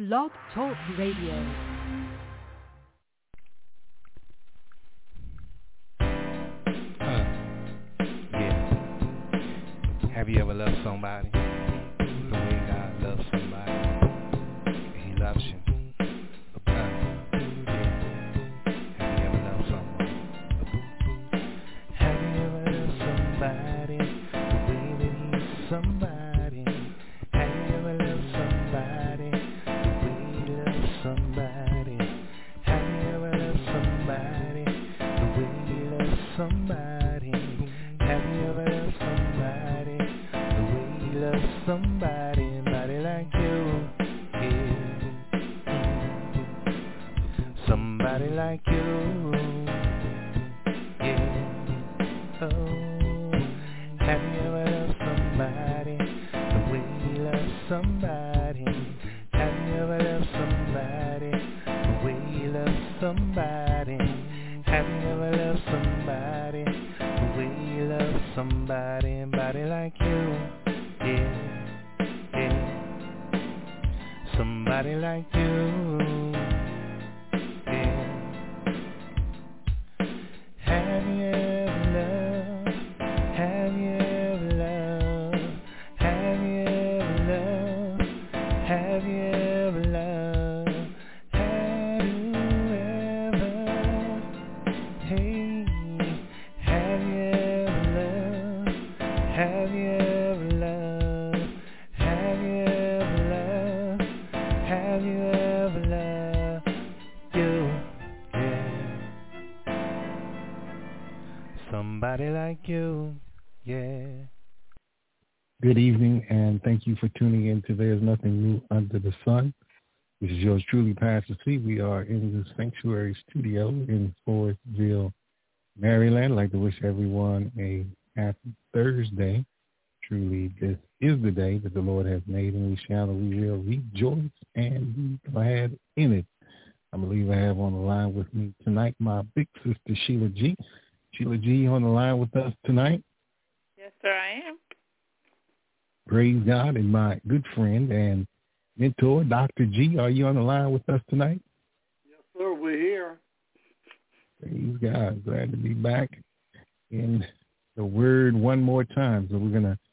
Blog Talk Radio. Have you ever loved somebody the way God loves somebody? He loves you. Have you ever loved someone? Have you ever loved somebody the way that he loves somebody? Have you ever loved somebody the way he loves somebody? Have you ever loved somebody the way he loves somebody? Have you ever loved somebody the way he loves somebody? Somebody like you, yeah. Somebody like you, yeah. Oh, have you ever loved somebody the way he loves somebody? Have you ever loved somebody the way he loves somebody? Have you ever loved somebody the way he loves somebody? Somebody like you, yeah, yeah. Somebody like you, yeah. Have you ever loved? Have you ever loved? Have you ever loved? Have you ever loved? Have you ever? Hey, have you ever loved? Have you ever loved? Have you ever loved? Have you ever loved you? Yeah. Somebody like you, yeah. Good evening, and thank you for tuning in to There's Nothing New Under the Sun. This is yours truly, Pastor C. We are in the Sanctuary Studio in Forestville, Maryland. I'd like to wish everyone a happy Thursday. Truly, this is the day that the Lord has made, and we will rejoice and be glad in it. I believe I have on the line with me tonight my big sister, Sheila G. Sheila G. on the line with us tonight. Yes, sir, I am. Praise God. And my good friend and mentor, Dr. G, are you on the line with us tonight? Yes, sir, we're here. Praise God. Glad to be back in the Word one more time. So we're going to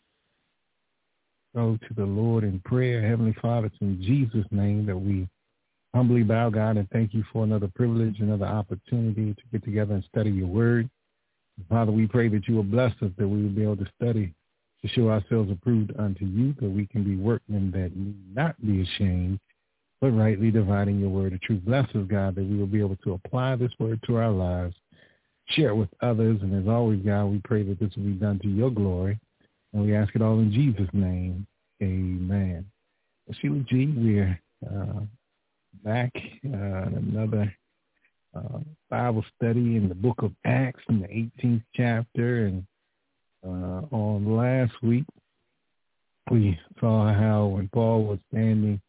go to the Lord in prayer. Heavenly Father, it's in Jesus' name that we humbly bow, God, and thank you for another privilege, another opportunity to get together and study your Word. Father, we pray that you will bless us, that we will be able to study to show ourselves approved unto you, that we can be workmen that need not be ashamed, but rightly dividing your word of truth. Bless us, God, that we will be able to apply this word to our lives, share it with others, and as always, God, we pray that this will be done to your glory, and we ask it all in Jesus' name. Amen. Well, Sheila G., we're back in another Bible study in the book of Acts in the 18th chapter, and on last week we saw how when Paul was standing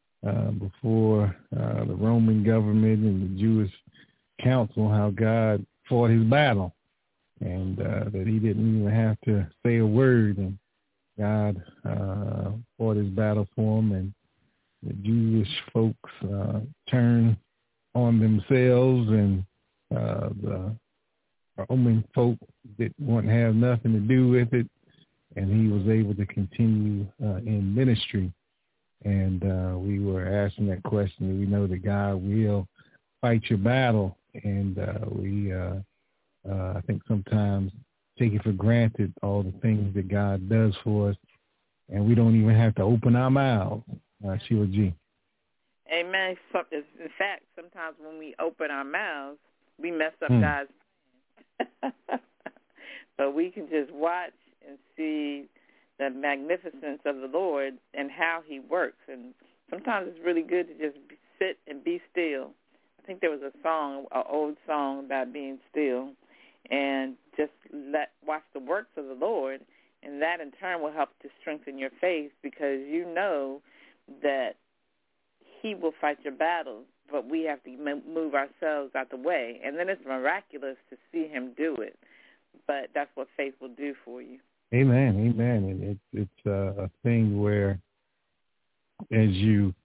before the Roman government and the Jewish council, how God fought his battle, and that he didn't even have to say a word, and God fought his battle for him, and the Jewish folks turned on themselves, and the Roman folk didn't want to have nothing to do with it, and he was able to continue in ministry. And we were asking that question, and we know that God will fight your battle, and we I think sometimes take it for granted, all the things that God does for us, and we don't even have to open our mouths. Sheila G. Amen. In fact, sometimes when we open our mouths, we mess up God's plan. But we can just watch and see the magnificence of the Lord and how he works. And sometimes it's really good to just sit and be still. I think there was a song, an old song about being still, and just watch the works of the Lord, and that in turn will help to strengthen your faith, because you know that he will fight your battles, but we have to move ourselves out the way. And then it's miraculous to see him do it. But that's what faith will do for you. Amen, amen. And it's a thing where as you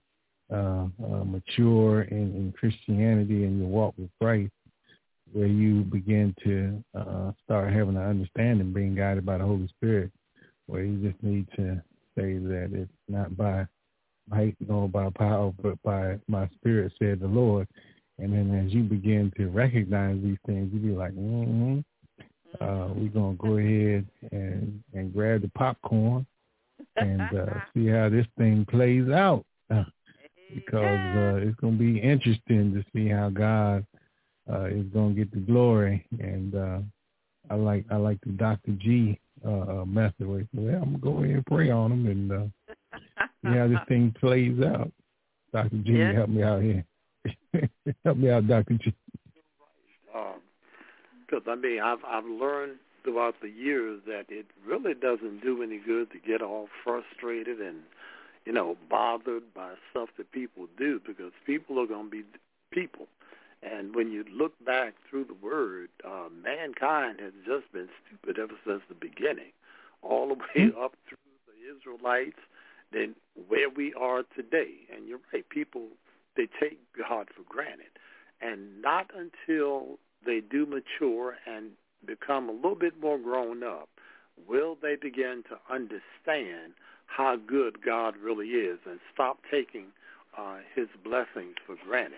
mature in Christianity and your walk with Christ, where you begin to start having an understanding, being guided by the Holy Spirit, where you just need to say that it's not by might nor by power, but by my spirit, said the Lord. And then as you begin to recognize these things, you be like, we're going to go ahead and grab the popcorn and see how this thing plays out. Because it's going to be interesting to see how God is going to get the glory. And I like the Dr. G method where he said, I'm going to go ahead and pray on him and see how this thing plays out. Dr. G, help me out here. Help me out, Dr. G. Because, I've learned throughout the years that it really doesn't do any good to get all frustrated and, bothered by stuff that people do, because people are going to be people. And when you look back through the Word, mankind has just been stupid ever since the beginning, all the way up through the Israelites, then where we are today. And you're right, people, they take God for granted. And not until they do mature and become a little bit more grown up will they begin to understand how good God really is and stop taking his blessings for granted.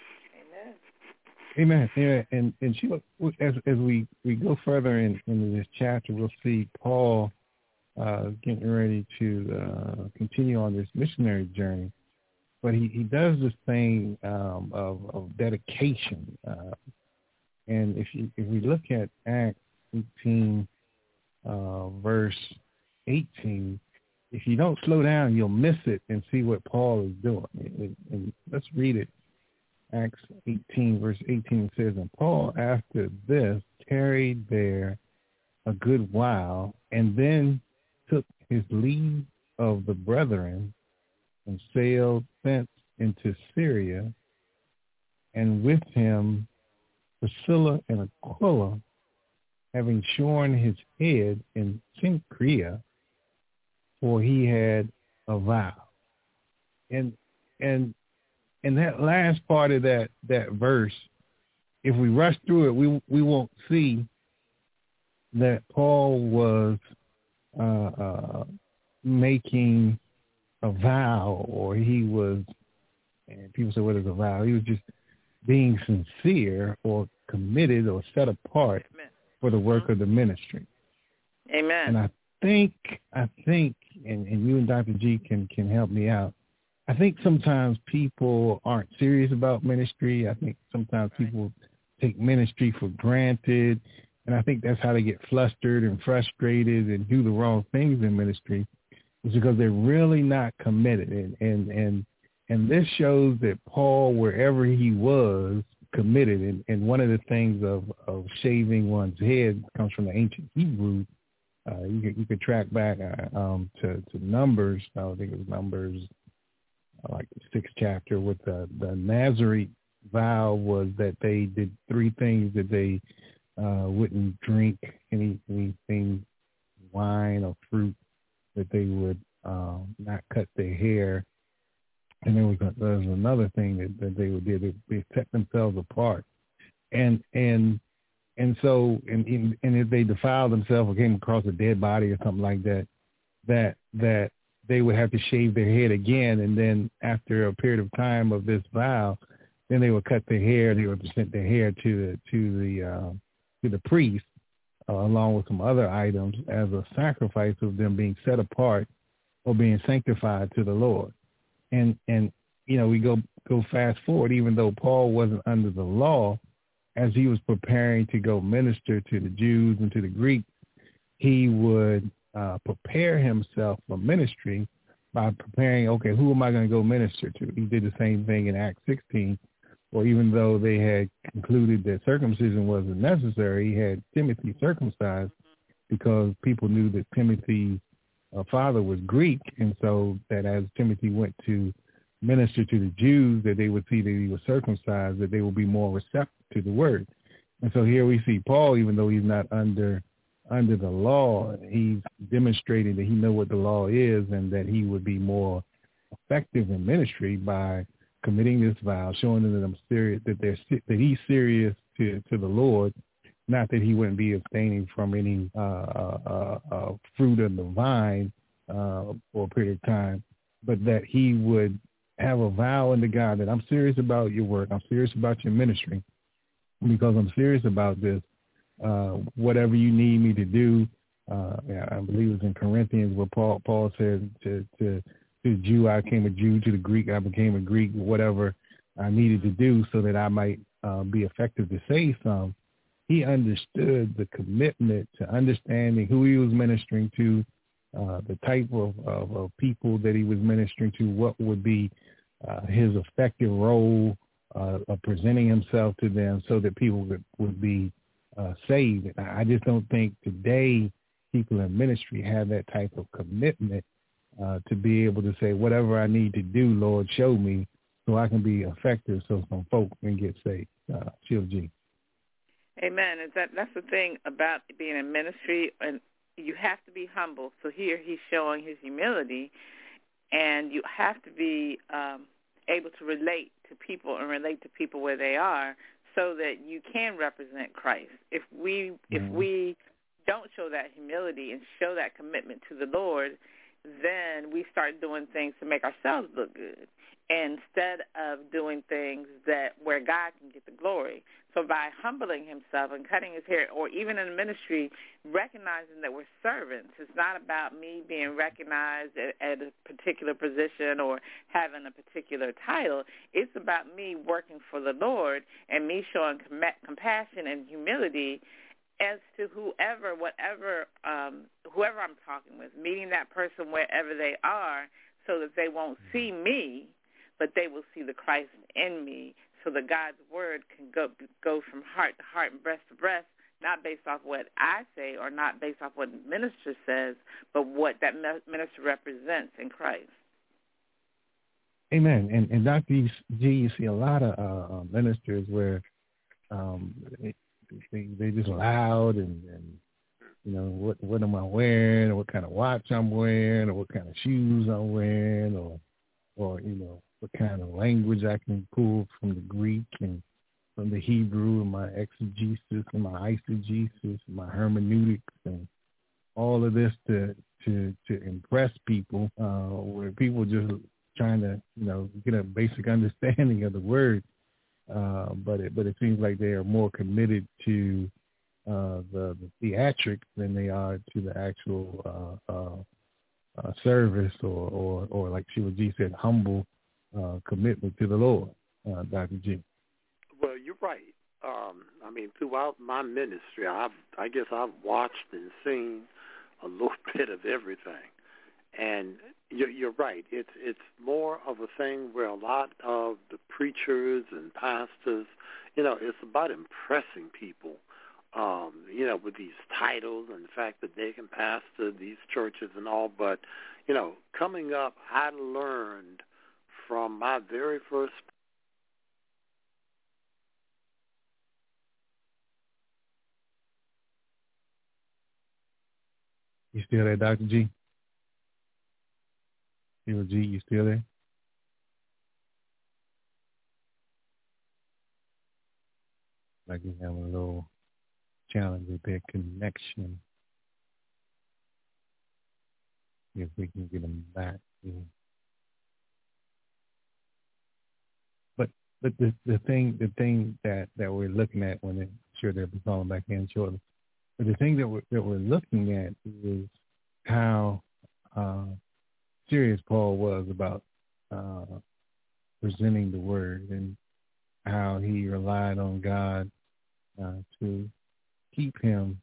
Amen. Yeah, and Sheila, as we go further into this chapter, we'll see Paul getting ready to continue on this missionary journey. But he does this thing of dedication. And if we look at Acts 18, verse 18, if you don't slow down, you'll miss it and see what Paul is doing. And let's read it. Acts 18, verse 18 says, and Paul, after this, tarried there a good while, and then took his leave of the brethren and sailed thence into Syria, and with him Priscilla and Aquila, having shorn his head in Cenchrea, for he had a vow. And that last part of that verse, if we rush through it, we won't see that Paul was making a vow, or he was, and people say, what is a vow? He was just being sincere or committed or set apart for the work of the ministry. Amen. And I think, and you and Dr. G can help me out, I think sometimes people aren't serious about ministry. I think sometimes people take ministry for granted, and I think that's how they get flustered and frustrated and do the wrong things in ministry, is because they're really not committed. And this shows that Paul, wherever he was, committed. And one of the things of shaving one's head comes from the ancient Hebrew. You could track back to Numbers. I think it was Numbers, like the 6th chapter, with the Nazarite vow was that they did 3 things: that they wouldn't drink anything, wine or fruit, that they would not cut their hair, and there was another thing that they would do. They set themselves apart, and so if they defiled themselves or came across a dead body or something like that, that they would have to shave their head again, and then after a period of time of this vow, then they would cut their hair. They would present their hair to the priest, along with some other items, as a sacrifice of them being set apart or being sanctified to the Lord. And we go fast forward, even though Paul wasn't under the law, as he was preparing to go minister to the Jews and to the Greeks, he would prepare himself for ministry by preparing, okay, who am I going to go minister to? He did the same thing in Acts 16, where even though they had concluded that circumcision wasn't necessary, he had Timothy circumcised, because people knew that Timothy's father was Greek, and so that as Timothy went to minister to the Jews, that they would see that he was circumcised, that they would be more receptive to the word. And so here we see Paul, even though he's not under the law, he's demonstrating that he knows what the law is, and that he would be more effective in ministry by committing this vow, showing them that I'm serious, that he's serious to the Lord. Not that he wouldn't be abstaining from any fruit of the vine for a period of time, but that he would have a vow unto God that I'm serious about your work, I'm serious about your ministry, because I'm serious about this. Whatever you need me to do, I believe it's in Corinthians where Paul said to the Jew I became a Jew, to the Greek I became a Greek, whatever I needed to do so that I might be effective to save some. He understood the commitment to understanding who he was ministering to, the type of people that he was ministering to, what would be his effective role of presenting himself to them so that people would be saved. And I just don't think today people in ministry have that type of commitment to be able to say, whatever I need to do, Lord, show me so I can be effective so some folk can get saved. Sheila G. Amen. That's the thing about being in ministry, and you have to be humble. So here he's showing his humility, and you have to be able to relate to people and relate to people where they are so that you can represent Christ. If we don't show that humility and show that commitment to the Lord, then we start doing things to make ourselves look good instead of doing things where God can get the glory. So by humbling himself and cutting his hair, or even in ministry, recognizing that we're servants. It's not about me being recognized at a particular position or having a particular title. It's about me working for the Lord and me showing compassion and humility as to whoever I'm talking with, meeting that person wherever they are so that they won't see me, but they will see the Christ in me, so that God's word can go from heart to heart and breast to breast, not based off what I say or not based off what the minister says, but what that minister represents in Christ. Amen. And Dr. G, you see a lot of ministers where they're just loud and you know, what am I wearing, or what kind of watch I'm wearing, or what kind of shoes I'm wearing, or you know, what kind of language I can pull from the Greek and from the Hebrew, and my exegesis and my eisegesis and my hermeneutics and all of this to impress people, where people just trying to, you know, get a basic understanding of the word. But it seems like they are more committed to the theatrics than they are to the actual service or like Sheila G said, humble commitment to the Lord. Dr. G. Well, you're right. I mean, throughout my ministry, I guess I've watched and seen a little bit of everything. And you're right. It's more of a thing where a lot of the preachers and pastors, you know, it's about impressing people, you know, with these titles and the fact that they can pastor these churches and all. But, you know, coming up, I learned from my very first. You still there, Dr. G? Sheila G, you still there? Like you have a little challenge with their connection. If we can get them back. Yeah. But the thing that we're looking at when I'm sure they'll be calling back in shortly. But the thing that we're looking at is how serious Paul was about presenting the word, and how he relied on God to keep him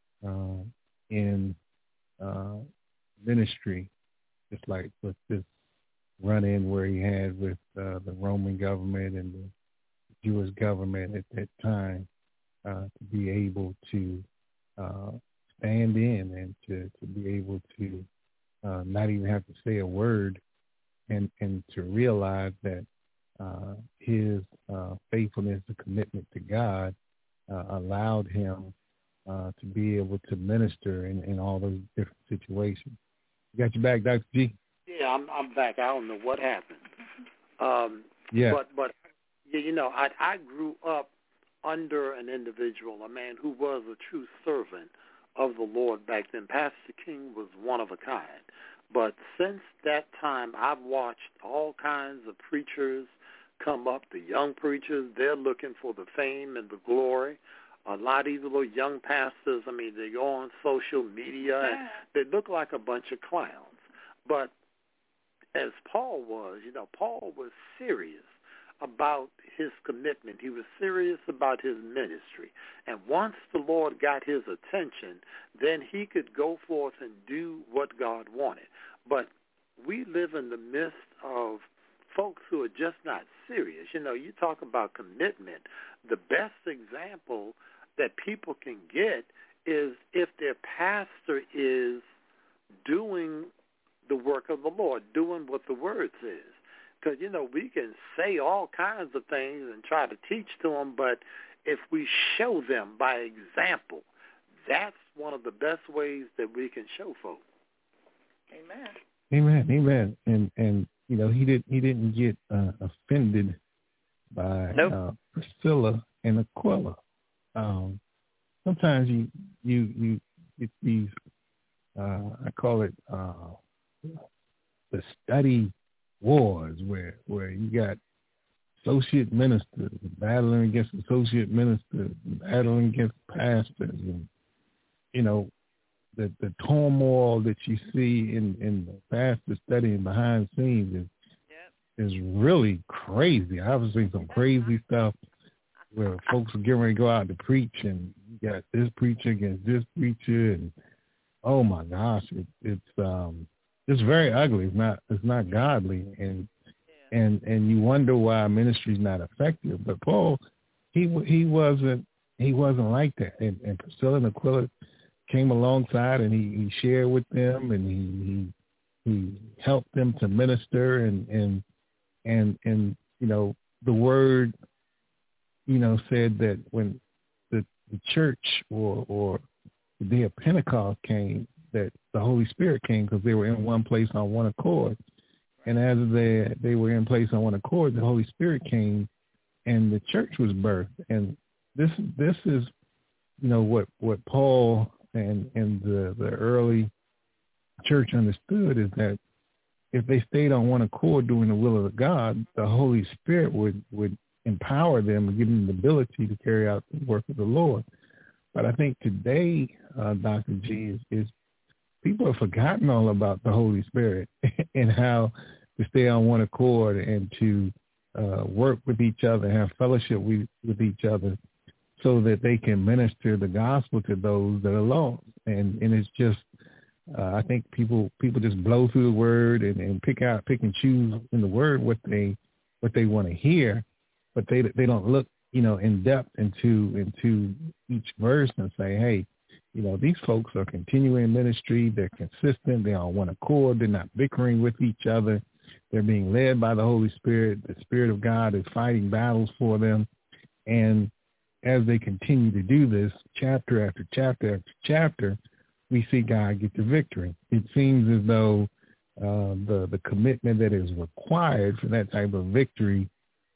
in ministry, just like with this run-in where he had with the Roman government and the Jewish government at that time, to be able to stand in and to be able to not even have to say a word, and to realize that his faithfulness and commitment to God allowed him to be able to minister in all those different situations. You got your back, Dr. G? Yeah, I'm back. I don't know what happened. Yeah. But you know, I grew up under an individual, a man who was a true servant of the Lord back then. Pastor King was one of a kind. But since that time, I've watched all kinds of preachers come up, the young preachers. They're looking for the fame and the glory. A lot of these little young pastors, I mean, they go on social media, and they look like a bunch of clowns. But as Paul was, you know, Paul was serious about his commitment. He was serious about his ministry. And once the Lord got his attention, then he could go forth and do what God wanted. But we live in the midst of folks who are just not serious. You know, you talk about commitment. The best example that people can get is if their pastor is doing the work of the Lord, doing what the Word says. Because, you know, we can say all kinds of things and try to teach to them, but if we show them by example, that's one of the best ways that we can show folks. Amen. Amen. Amen. And you know, he didn't get offended by Priscilla and Aquila. Sometimes you get these I call it the study wars where you got associate ministers battling against associate ministers, battling against pastors, and you know the turmoil that you see in the pastor studying behind the scenes is really crazy. I've seen some crazy stuff where folks are getting ready to go out to preach, and you got this preacher against this preacher, and oh my gosh, it's very ugly. It's not godly, and you wonder why ministry's not effective. But Paul, he wasn't like that. And Priscilla and Aquila came alongside, and he shared with them, and he helped them to minister, and you know the word, you know, said that when the church or the day of Pentecost came, that the Holy Spirit came because they were in one place on one accord. And as they were in place on one accord, the Holy Spirit came and the church was birthed. And this is, you know, what Paul and the early church understood, is that if they stayed on one accord doing the will of God, the Holy Spirit would empower them and give them the ability to carry out the work of the Lord. But I think today, Dr. G, is people have forgotten all about the Holy Spirit and how to stay on one accord and to work with each other, have fellowship with each other, so that they can minister the gospel to those that are lost. And it's just, I think people just blow through the word and pick and choose in the word what they want to hear, but they don't look, you know, in depth into each verse and say, hey, you know, these folks are continuing ministry. They're consistent. They're on one accord. They're not bickering with each other. They're being led by the Holy Spirit. The Spirit of God is fighting battles for them. And as they continue to do this, chapter after chapter after chapter, we see God get the victory. It seems as though the commitment that is required for that type of victory,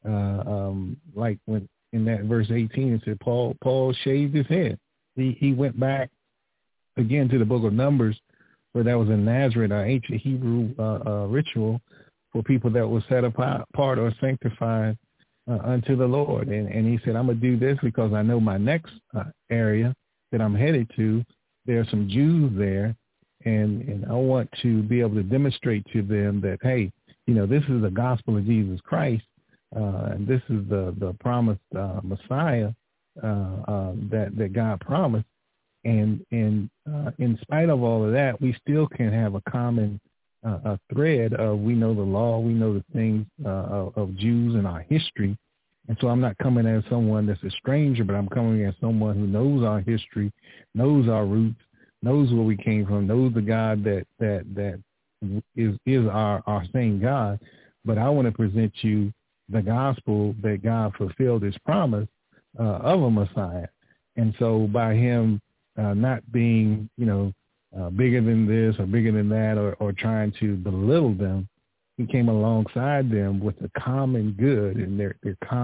like when in that verse 18, it said Paul shaved his head. He went back again to the book of Numbers, where that was in Nazareth, an ancient Hebrew ritual for people that was set apart or sanctified unto the Lord. And he said, I'm going to do this because I know my next area that I'm headed to, there are some Jews there, and I want to be able to demonstrate to them that, hey, you know, this is the gospel of Jesus Christ, and this is the promised Messiah that God promised. And in spite of all of that, we still can have a common thread of, we know the law, we know the things of Jews in our history. And so I'm not coming as someone that's a stranger, but I'm coming as someone who knows our history, knows our roots, knows where we came from, knows the God that is our same God. But I want to present you the gospel that God fulfilled his promise of a Messiah. And so by him not being, you know, bigger than this or bigger than that, or trying to belittle them. He came alongside them with the common good and their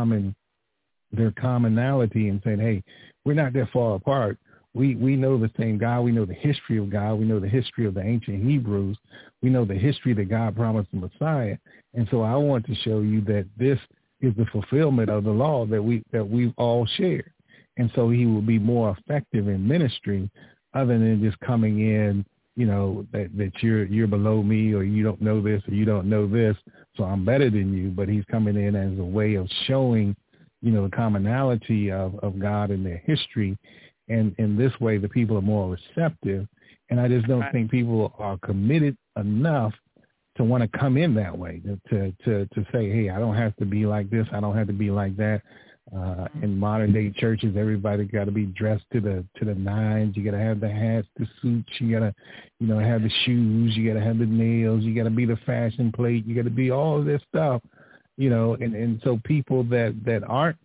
commonality, and said, hey, we're not that far apart. We know the same God. We know the history of God. We know the history of the ancient Hebrews. We know the history that God promised the Messiah. And so I want to show you that this is the fulfillment of the law that we've all shared. And so he will be more effective in ministry, other than just coming in, that you're below me, or you don't know this, or you don't know this, so I'm better than you. But he's coming in as a way of showing, the commonality of God and their history. And in this way, the people are more receptive. And I just don't think people are committed enough to want to come in that way, to say, hey, I don't have to be like this. I don't have to be like that. In modern day churches, everybody got to be dressed to the nines. You got to have the hats, the suits. You got to, have the shoes. You got to have the nails. You got to be the fashion plate. You got to be all of this stuff, and so people that aren't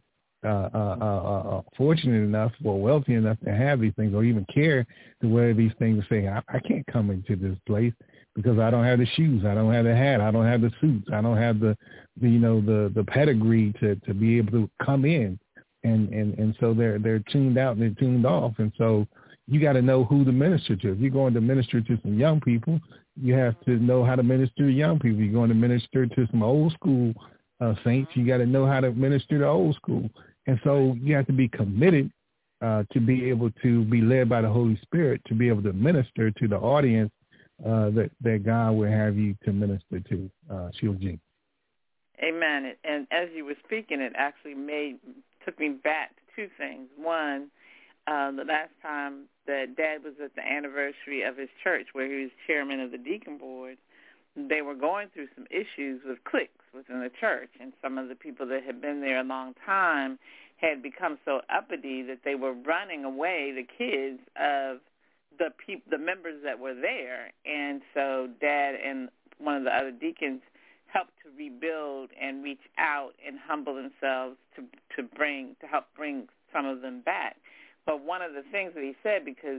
fortunate enough or wealthy enough to have these things, or even care to wear these things, say, I can't come into this place because I don't have the shoes, I don't have the hat, I don't have the suits, I don't have the pedigree to be able to come in, and so they're tuned out and they're tuned off. And so you got to know who to minister to. If you're going to minister to some young people, you have to know how to minister to young people. You're going to minister to some old school saints, you got to know how to minister to old school. And so you have to be committed to be able to be led by the Holy Spirit, to be able to minister to the audience that God will have you to minister to. Sheila Jean. Amen. And as you were speaking, it actually took me back to two things. One, the last time that Dad was at the anniversary of his church, where he was chairman of the deacon board, they were going through some issues with cliques within the church, and some of the people that had been there a long time had become so uppity that they were running away the kids of the members that were there. And so Dad and one of the other deacons helped to rebuild and reach out and humble themselves to help bring some of them back. But one of the things that he said, because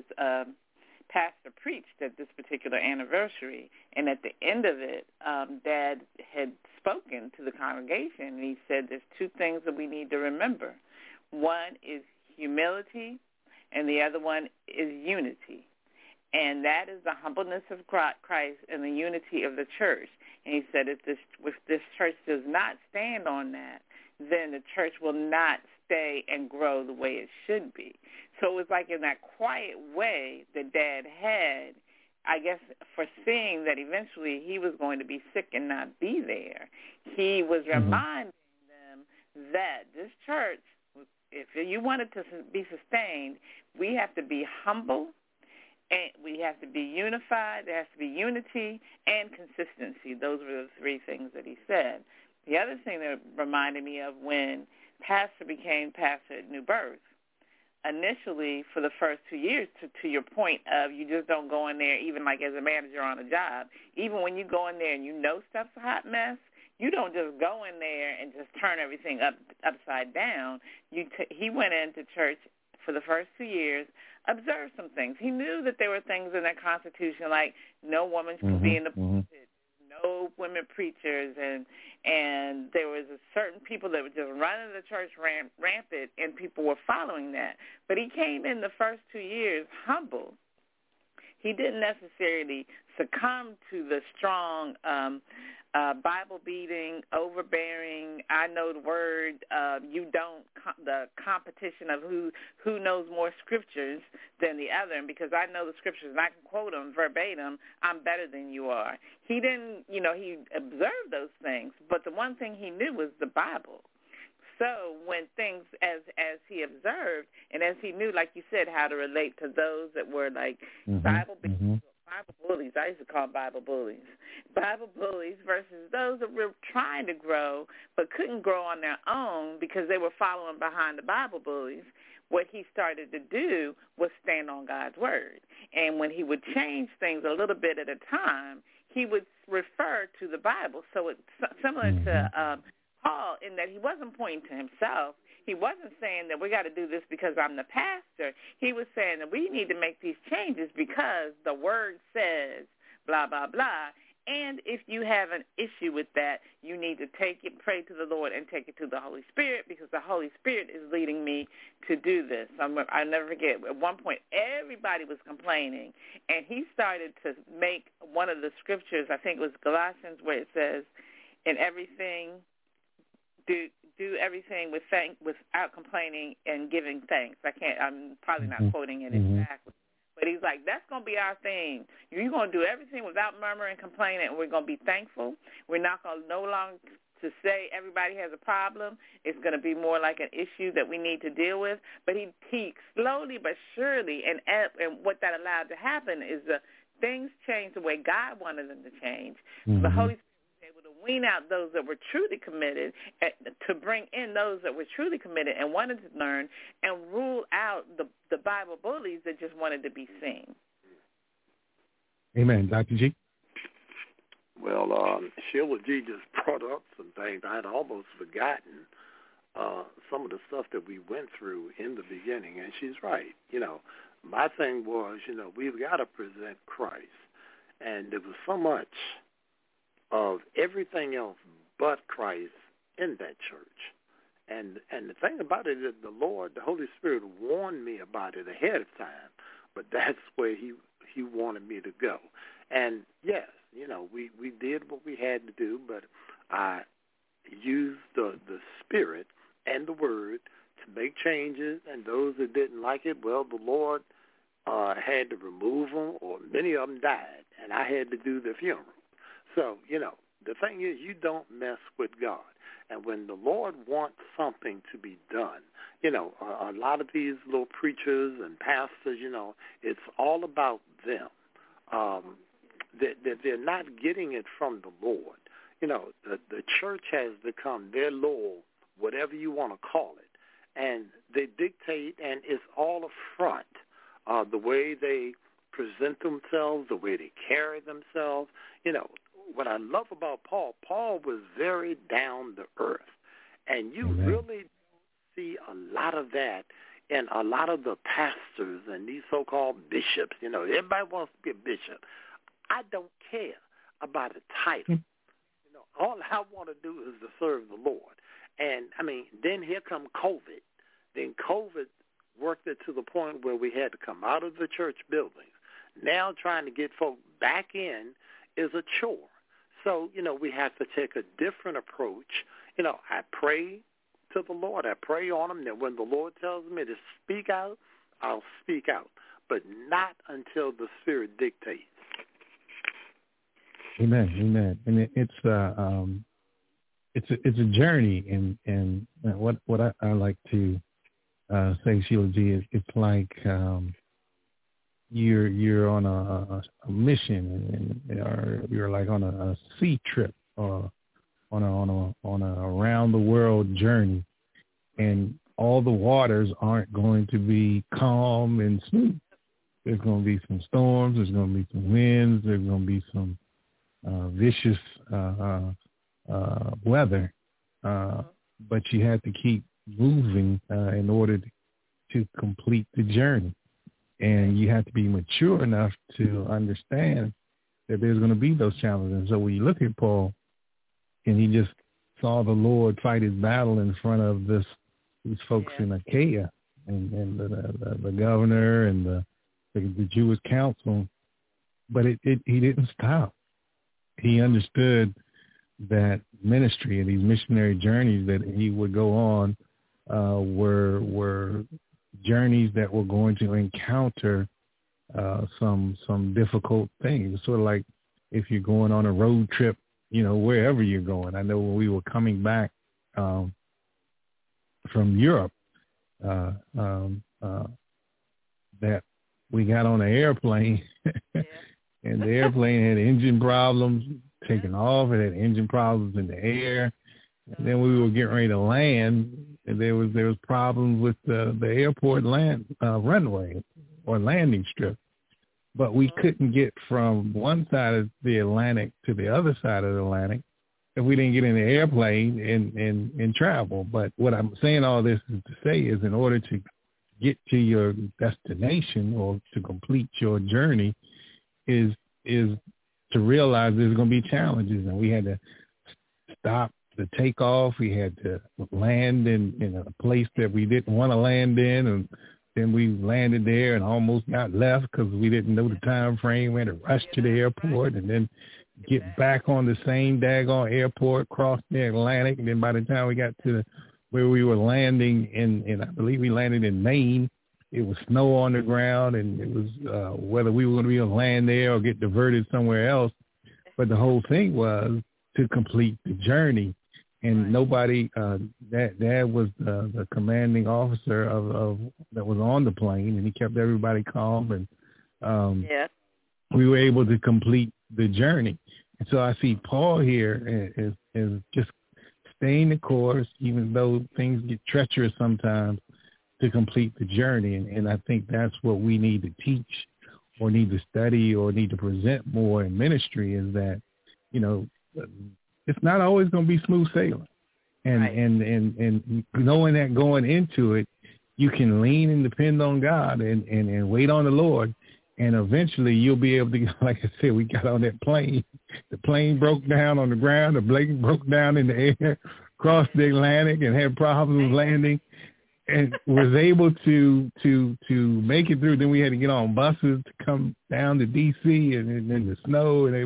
Pastor preached at this particular anniversary, and at the end of it, Dad had spoken to the congregation, and he said there's two things that we need to remember. One is humility, and the other one is unity. And that is the humbleness of Christ and the unity of the church. And he said if this church does not stand on that, then the church will not stay and grow the way it should be. So it was like in that quiet way that Dad had, I guess, foreseeing that eventually he was going to be sick and not be there, he was reminding them that this church, if you want it to be sustained, we have to be humble, and we have to be unified. There has to be unity and consistency. Those were the three things that he said. The other thing that reminded me of when Pastor became pastor at New Birth, initially for the first 2 years, to your point of you just don't go in there, even like as a manager on a job, even when you go in there and you know stuff's a hot mess, you don't just go in there and just turn everything upside down. He went into church for the first 2 years, observed some things. He knew that there were things in that Constitution like no woman should be in the pulpit, no women preachers, and there was a certain people that were just running the church rampant, and people were following that. But he came in the first 2 years humble. He didn't necessarily succumb to the strong Bible-beating, overbearing, I know the word, you don't, the competition of who knows more scriptures than the other. And because I know the scriptures and I can quote them verbatim, I'm better than you are. He didn't, he observed those things, but the one thing he knew was the Bible. So when things, as he observed, and as he knew, like you said, how to relate to those that were like Bible bullies, I used to call them Bible bullies versus those that were trying to grow but couldn't grow on their own because they were following behind the Bible bullies, what he started to do was stand on God's word. And when he would change things a little bit at a time, he would refer to the Bible. So it's similar to Paul in that he wasn't pointing to himself. He wasn't saying that we got to do this because I'm the pastor. He was saying that we need to make these changes because the word says blah, blah, blah. And if you have an issue with that, you need to take it, pray to the Lord, and take it to the Holy Spirit because the Holy Spirit is leading me to do this. I'll never forget, at one point, everybody was complaining, and he started to make one of the scriptures, I think it was Galatians, where it says, in everything, do everything without complaining and giving thanks. I'm probably not quoting it exactly. But he's like, that's going to be our thing. You're going to do everything without murmuring and complaining, and we're going to be thankful. We're not going to no longer to say everybody has a problem. It's going to be more like an issue that we need to deal with. But he slowly but surely, and what that allowed to happen is things changed the way God wanted them to change. Mm-hmm. The Holy Spirit was able to wean out those that were truly committed, to bring in those that were truly committed and wanted to learn, and rule out the Bible bullies that just wanted to be seen. Amen. Dr. G? Well, Sheila G. just brought up some things. I had almost forgotten some of the stuff that we went through in the beginning, and she's right. My thing was, we've got to present Christ, and there was so much of everything else but Christ in that church. And the thing about it is the Holy Spirit warned me about it ahead of time, but that's where he wanted me to go. And yes, we did what we had to do, but I used the Spirit and the Word to make changes, and those that didn't like it, well, the Lord had to remove them, or many of them died, and I had to do the funeral. So, the thing is, you don't mess with God. And when the Lord wants something to be done, a lot of these little preachers and pastors, it's all about them. They're not getting it from the Lord. The church has become their Lord, whatever you want to call it. And they dictate, and it's all a front. The way they present themselves, the way they carry themselves, what I love about Paul was very down to earth. And you really don't see a lot of that in a lot of the pastors and these so-called bishops. Everybody wants to be a bishop. I don't care about a title. All I want to do is to serve the Lord. And, then here come COVID. Then COVID worked it to the point where we had to come out of the church buildings. Now trying to get folk back in is a chore. So, we have to take a different approach. I pray to the Lord. I pray on him that when the Lord tells me to speak out, I'll speak out, but not until the Spirit dictates. Amen. And it's a journey, and what I like to say, Sheila G, is it's like you're on a mission, or you're like on a sea trip, or on a around the world journey, and all the waters aren't going to be calm and smooth. There's going to be some storms. There's going to be some winds. There's going to be some vicious weather, but you have to keep moving in order to complete the journey. And you have to be mature enough to understand that there's going to be those challenges. And so when you look at Paul, and he just saw the Lord fight his battle in front of these folks in Achaia, and the governor and the Jewish council, but he didn't stop. He understood that ministry and these missionary journeys that he would go on were journeys that were going to encounter some difficult things. Sort of like if you're going on a road trip, wherever you're going. I know when we were coming back from Europe, that we got on an airplane, and the airplane had engine problems, taking off. It had engine problems in the air. And then we were getting ready to land, and there was problems with the airport runway or landing strip. But we couldn't get from one side of the Atlantic to the other side of the Atlantic if we didn't get in the airplane and travel. But what I'm saying all this is to say is in order to get to your destination or to complete your journey is to realize there's going to be challenges, and we had to stop the takeoff. We had to land in a place that we didn't want to land in, and then we landed there and almost got left because we didn't know the time frame. We had to rush to the airport and then get back on the same daggone airport, cross the Atlantic, and then by the time we got to where we were landing in I believe we landed in Maine, it was snow on the ground, and it was whether we were going to be able to land there or get diverted somewhere else. But the whole thing was to complete the journey. And nobody, Dad was the commanding officer of that was on the plane, and he kept everybody calm, and we were able to complete the journey. And so I see Paul here is just staying the course, even though things get treacherous sometimes, to complete the journey. And I think that's what we need to teach or need to study or need to present more in ministry is that, you know, it's not always going to be smooth sailing. And knowing that going into it, you can lean and depend on God and wait on the Lord. And eventually you'll be able to, like I said, we got on that plane. The plane broke down on the ground. The plane broke down in the air, crossed the Atlantic and had problems landing, and was able to make it through. Then we had to get on buses to come down to D.C. and in the snow, and it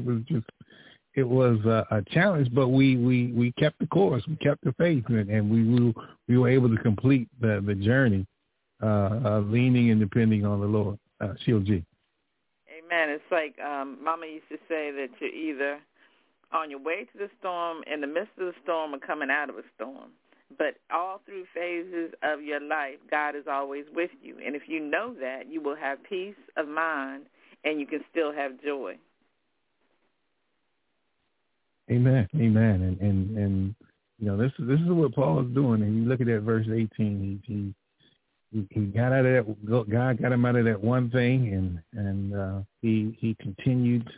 was a challenge, but we kept the course, we kept the faith, and we were able to complete the journey, leaning and depending on the Lord. Sheila G. Amen. It's like Mama used to say that you're either on your way to the storm, in the midst of the storm, or coming out of a storm. But all through phases of your life, God is always with you. And if you know that, you will have peace of mind, and you can still have joy. Amen. And you know, this is what Paul is doing. And you look at that verse 18. He got out of that. God got him out of that one thing, and he continued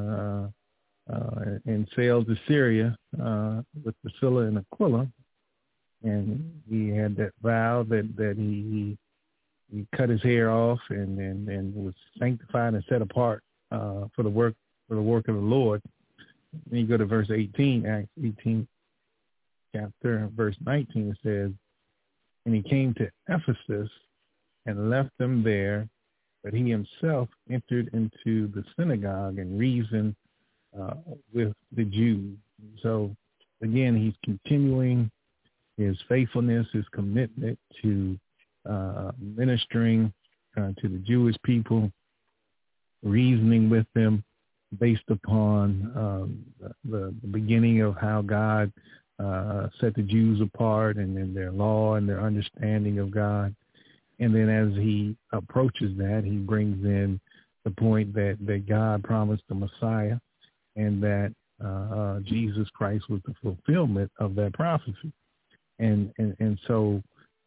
and sailed to Syria with Priscilla and Aquila. And he had that vow that he cut his hair off and was sanctified and set apart for the work of the Lord. Then you go to verse 18, Acts 18, chapter, verse 19, it says, and he came to Ephesus and left them there, but he himself entered into the synagogue and reasoned with the Jews. So, again, he's continuing his faithfulness, his commitment to ministering to the Jewish people, reasoning with them based upon the beginning of how God set the Jews apart and their law and their understanding of God. And then as he approaches that, he brings in the point that God promised the Messiah and that Jesus Christ was the fulfillment of that prophecy. And so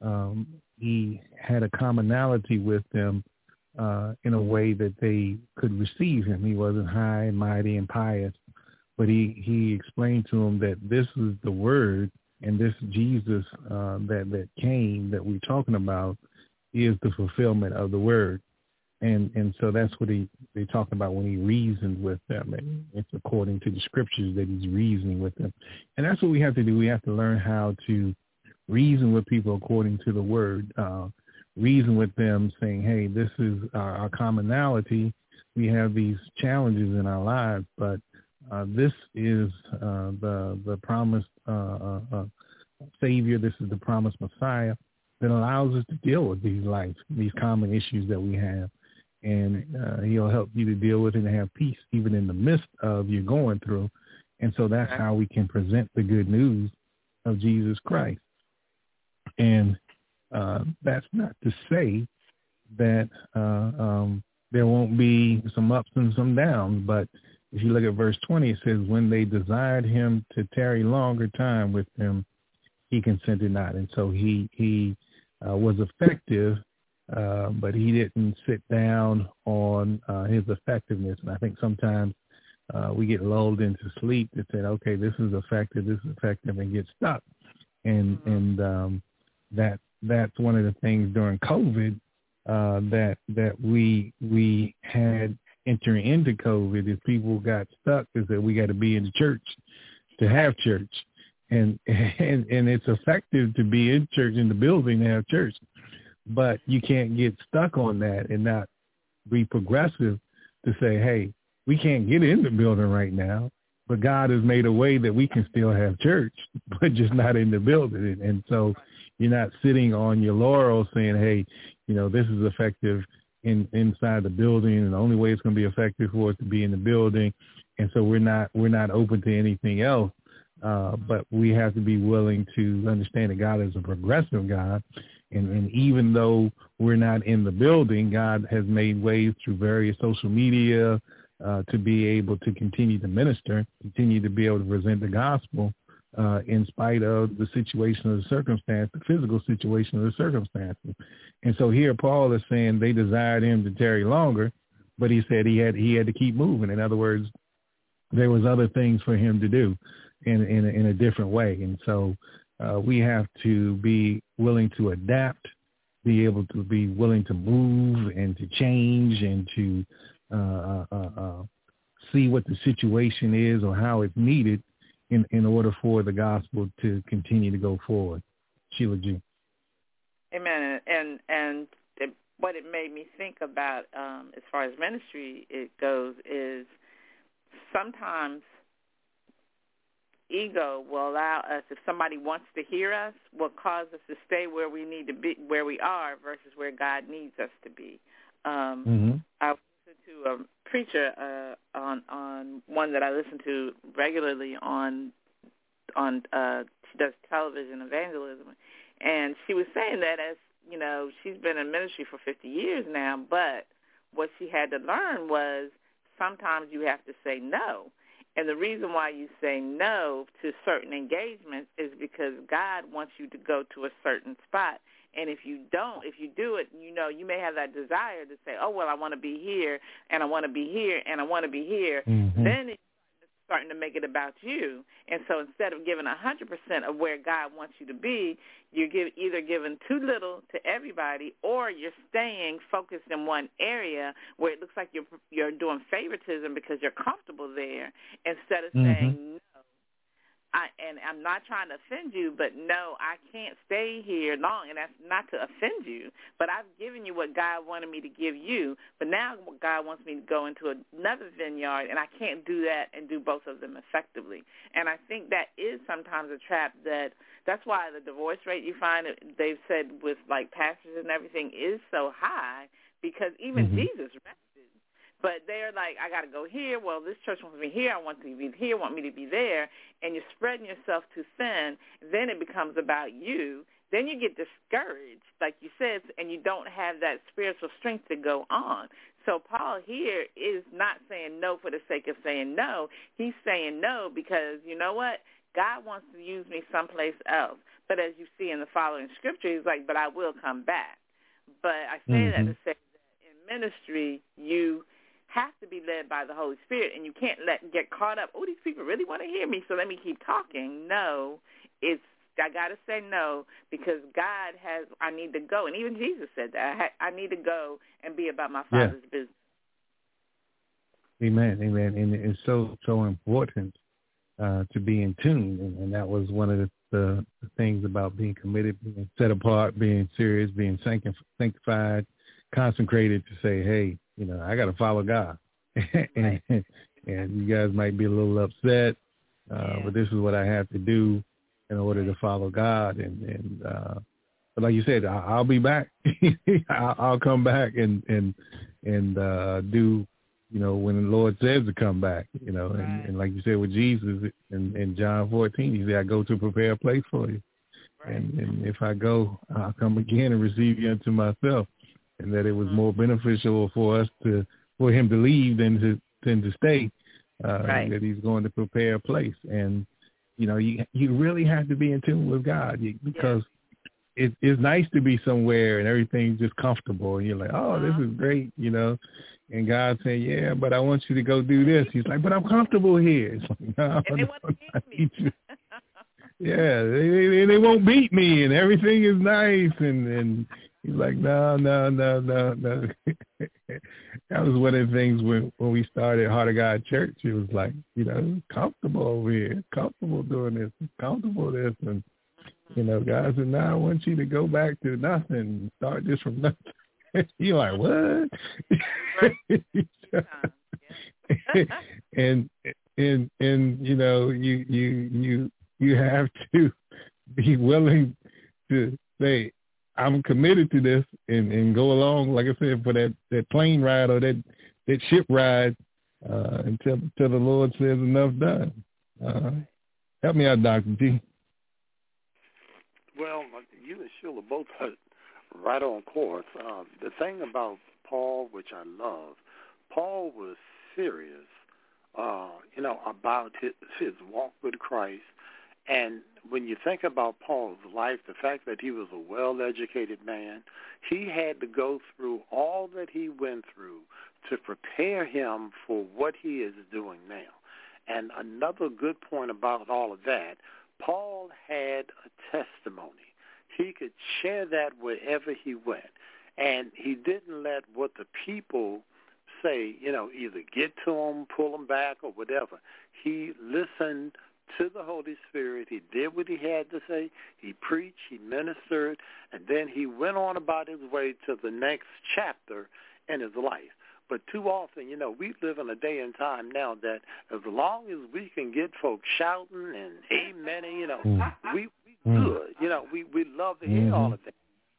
he had a commonality with them in a way that they could receive him. He wasn't high and mighty and pious, but he explained to them that this is the word, and this Jesus that came that we're talking about is the fulfillment of the word. And so that's what they talk about when he reasoned with them. And it's according to the scriptures that he's reasoning with them. And that's what we have to do. We have to learn how to reason with people according to the word. Reason with them saying, hey, this is our commonality. We have these challenges in our lives, but this is the promised Savior. This is the promised Messiah that allows us to deal with these common issues that we have. And he'll help you to deal with it and have peace even in the midst of you going through. And so that's how we can present the good news of Jesus Christ. And that's not to say that there won't be some ups and some downs, but if you look at verse 20, it says, when they desired him to tarry longer time with them, he consented not. And so he was effective, but he didn't sit down on his effectiveness. And I think sometimes we get lulled into sleep that said, okay, this is effective, and get stuck. And that's one of the things during COVID that we had entering into COVID is people got stuck is that we got to be in the church to have church. And it's effective to be in church, in the building, to have church. But you can't get stuck on that and not be progressive to say, hey, we can't get in the building right now, but God has made a way that we can still have church, but just not in the building. And so you're not sitting on your laurels saying, hey, this is effective inside the building, and the only way it's going to be effective for us to be in the building. And so we're not open to anything else. But we have to be willing to understand that God is a progressive God. And even though we're not in the building, God has made ways through various social media to be able to continue to minister, continue to be able to present the gospel in spite of the situation of the circumstance, the physical situation of the circumstances. And so here Paul is saying they desired him to tarry longer, but he said he had to keep moving. In other words, there was other things for him to do in a different way. And so we have to be willing to adapt, be able to be willing to move and to change and to see what the situation is or how it's needed in order for the gospel to continue to go forward. Sheila G. Amen. And what it made me think about as far as ministry it goes is sometimes ego will allow us, if somebody wants to hear us, will cause us to stay where we need to be, where we are, versus where God needs us to be. I listened to a preacher on one that I listen to regularly on she does television evangelism, and she was saying that as she's been in ministry for 50 years now, but what she had to learn was sometimes you have to say no. And the reason why you say no to certain engagements is because God wants you to go to a certain spot. And if you do it, you may have that desire to say, oh, well, I want to be here, and I want to be here, and I want to be here. Mm-hmm. Then it's starting to make it about you. And so instead of giving 100% of where God wants you to be, you're either giving too little to everybody, or you're staying focused in one area where it looks like you're doing favoritism because you're comfortable there, instead of saying no. And I'm not trying to offend you, but no, I can't stay here long, and that's not to offend you. But I've given you what God wanted me to give you, but now God wants me to go into another vineyard, and I can't do that and do both of them effectively. And I think that is sometimes a trap. That's why the divorce rate you find, they've said with like pastors and everything, is so high, because even Jesus rested. But they're like, I got to go here. Well, this church wants me here. I want to be here, want me to be there. And you're spreading yourself too thin. Then it becomes about you. Then you get discouraged, like you said, and you don't have that spiritual strength to go on. So Paul here is not saying no for the sake of saying no. He's saying no because, you know what? God wants to use me someplace else. But as you see in the following scripture, he's like, but I will come back. But I say that to say that in ministry, you have to be led by the Holy Spirit, and you can't get caught up, oh, these people really want to hear me, so let me keep talking. No, I got to say no, because God has, I need to go. And even Jesus said that. I need to go and be about my Father's business. Amen, amen. And it's so important to be in tune, and that was one of the things about being committed, being set apart, being serious, being sanctified, consecrated, to say, hey, I got to follow God. and you guys might be a little upset, but this is what I have to do in order to follow God. But like you said, I'll be back. I'll come back and do, when the Lord says to come back, and like you said with Jesus in John 14, he said, I go to prepare a place for you. Right. And if I go, I'll come again and receive you unto myself. And that it was more beneficial for him to leave than to stay. Right. That he's going to prepare a place, and you really have to be in tune with God, because it's nice to be somewhere and everything's just comfortable. And you're like, oh, this is great, you know. And God saying, yeah, but I want you to go do this. He's like, but I'm comfortable here. It's like, no, and they want to beat me. Yeah, they won't beat me, and everything is nice. And he's like, no. That was one of the things when we started Heart of God Church. It was like, you know, comfortable over here, comfortable doing this, comfortable this. And, you know, God said, no, I want you to go back to nothing, start just from nothing. You're like, what? and you know, you have to be willing to say, I'm committed to this and go along, like I said, for that plane ride or that ship ride until the Lord says enough done. Help me out, Dr. G. Well, you and Sheila both are right on course. The thing about Paul, which I love, Paul was serious, you know, about his walk with Christ. And when you think about Paul's life, the fact that he was a well-educated man, he had to go through all that he went through to prepare him for what he is doing now. And another good point about all of that, Paul had a testimony. He could share that wherever he went. And he didn't let what the people say, you know, either get to him, pull him back, or whatever. He listened to the Holy Spirit. He did what he had to say. He preached, he ministered, and then he went on about his way to the next chapter in his life. But too often, you know, we live in a day and time now that as long as we can get folks shouting and amening, you know, we good. You know, we love to hear all of that.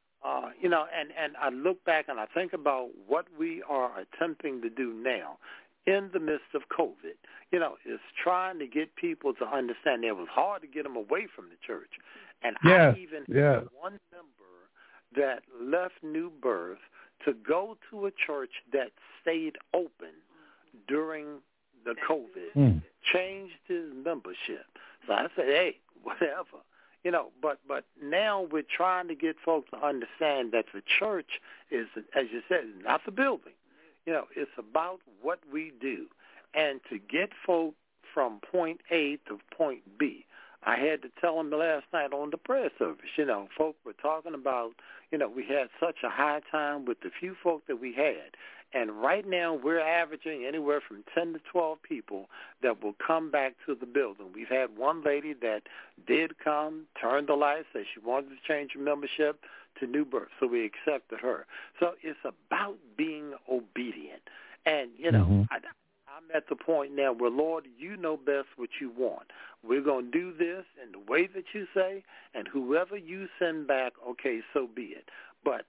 You know, and I look back and I think about what we are attempting to do now in the midst of COVID. You know, is trying to get people to understand it was hard to get them away from the church. And I even had one member that left New Birth to go to a church that stayed open during the COVID, changed his membership. So I said, hey, whatever. You know, but now we're trying to get folks to understand that the church is, as you said, not the building. You know, it's about what we do. And to get folk from point A to point B, I had to tell them last night on the prayer service, you know, folk were talking about, you know, we had such a high time with the few folk that we had. And right now we're averaging anywhere from 10 to 12 people that will come back to the building. We've had one lady that did come, turned the light, said she wanted to change her membership to New Birth, so we accepted her. So it's about being obedient. And, you know, I'm at the point now where, Lord, you know best what you want. We're going to do this in the way that you say, and whoever you send back, okay, so be it. But